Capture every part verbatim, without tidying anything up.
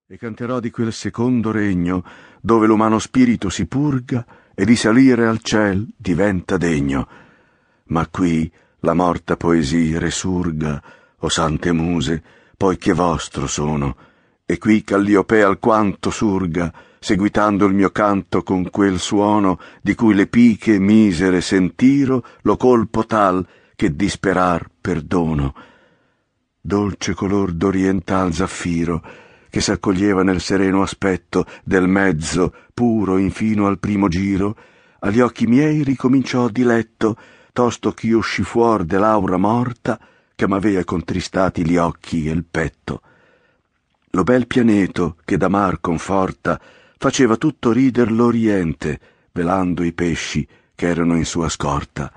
E canterò di quel secondo regno dove l'umano spirito si purga e di salire al ciel diventa degno. Ma qui la morta poesia resurga, o sante muse, poiché vostro sono, e qui Calliopea alquanto surga, seguitando il mio canto con quel suono di cui le piche misere sentiro lo colpo tal che disperar perdono. Dolce color d'oriental zaffiro che s'accoglieva nel sereno aspetto del mezzo puro infino al primo giro, agli occhi miei ricominciò diletto, tosto ch'io usci fuor dell'aura morta che m'avea contristati gli occhi e il petto. Lo bel pianeto che da mar conforta faceva tutto rider l'oriente, velando i pesci che erano in sua scorta.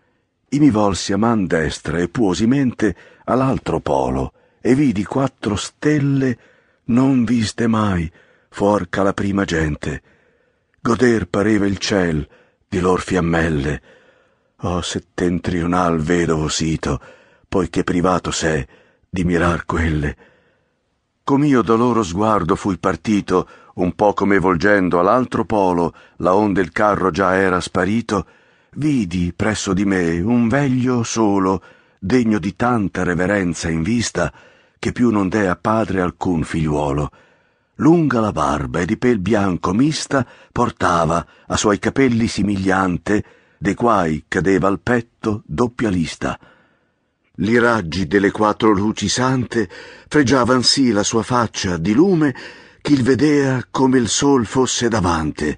I mi volsi a man destra e puosimente all'altro polo e vidi quattro stelle non viste mai, fuor che la prima gente. Goder pareva il ciel di lor fiammelle. Oh settentrional vedovo sito, poiché privato s'è di mirar quelle. Com'io da loro sguardo fui partito, un po' come volgendo all'altro polo, la onde il carro già era sparito, vidi presso di me un veglio solo, degno di tanta reverenza in vista, che più non dea padre alcun figliuolo. Lunga la barba e di pel bianco mista portava a suoi capelli simigliante, de quai cadeva al petto doppia lista. Li raggi delle quattro luci sante fregiavan sì la sua faccia di lume, ch'il vedea come il sol fosse davante.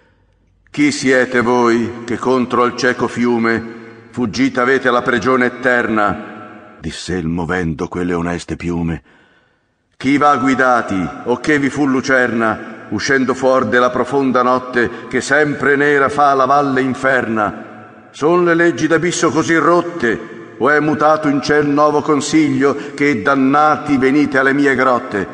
Chi siete voi che contro al cieco fiume fuggita avete la pregione eterna? Diss'el movendo quelle oneste piume. Chi v'ha guidati, o che vi fu lucerna, uscendo fuor della profonda notte che sempre nera fa la valle inferna? Son le leggi d'abisso così rotte, o è mutato in ciel nuovo consiglio che dannati venite alle mie grotte?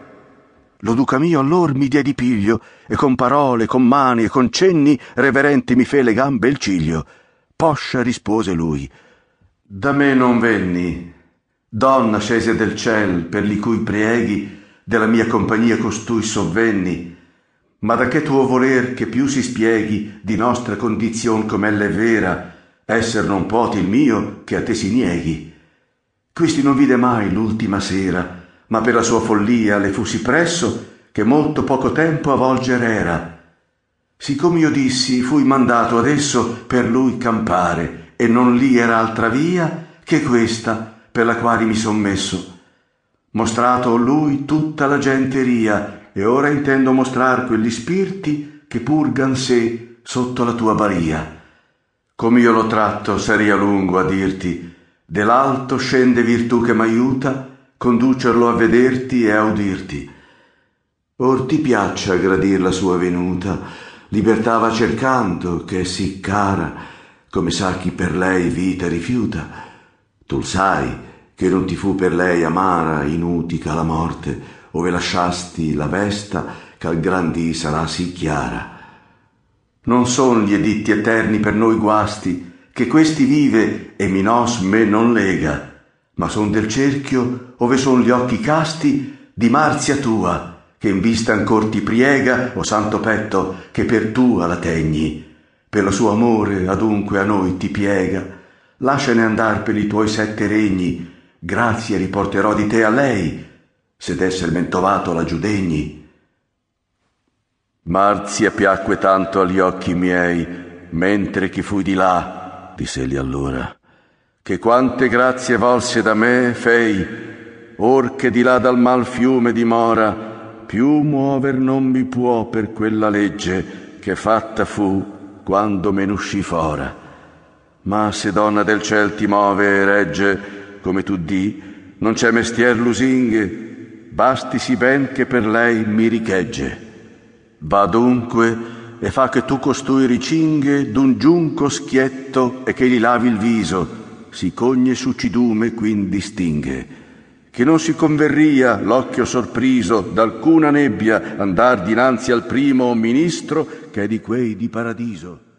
Lo duca mio allor mi diedi piglio e con parole, con mani e con cenni reverenti mi fe le gambe e il ciglio. Poscia rispose lui: da me non venni, donna scese del ciel, per li cui prieghi della mia compagnia costui sovvenni, ma da che tuo voler che più si spieghi di nostra condizion com'ella è vera, esser non poti il mio che a te si nieghi. Quisti non vide mai l'ultima sera, ma per la sua follia le fu sì presso che molto poco tempo a volger era. Siccome io dissi, fui mandato adesso per lui campare, e non lì era altra via che questa per la quale mi son messo. Mostrato lui tutta la genteria, e ora intendo mostrar quegli spirti che purgan sé sotto la tua baria. Come io lo tratto saria lungo a dirti, dell'alto scende virtù che m'aiuta conducerlo a vederti e a udirti. Or ti piaccia gradir la sua venuta, libertà va cercando che è sì cara, come sa chi per lei vita rifiuta. Tu sai che non ti fu per lei amara, inutica la morte, ove lasciasti la vesta che al gran dì sarà sì chiara. Non son gli editti eterni per noi guasti, che questi vive e minos me non lega, ma son del cerchio ove son gli occhi casti di Marzia tua, che in vista ancor ti priega, o santo petto, che per tua la tegni. Per lo suo amore adunque a noi ti piega, lasciane andar per i tuoi sette regni, grazie riporterò di te a lei, se d'esser men tovato la giudegni. Marzia piacque tanto agli occhi miei, mentre che fui di là, diss'egli allora, che quante grazie volse da me fei, or che di là dal mal fiume dimora, più muover non mi può per quella legge che fatta fu quando me n'uscì fora. Ma se donna del ciel ti move e regge, come tu di, non c'è mestier lusinghe, bastisi ben che per lei mi richegge. Va dunque e fa che tu costui ricinghe d'un giunco schietto e che gli lavi il viso, si cogne succidume quin distinghe, che non si converria l'occhio sorpriso d'alcuna nebbia andar dinanzi al primo ministro che è di quei di paradiso.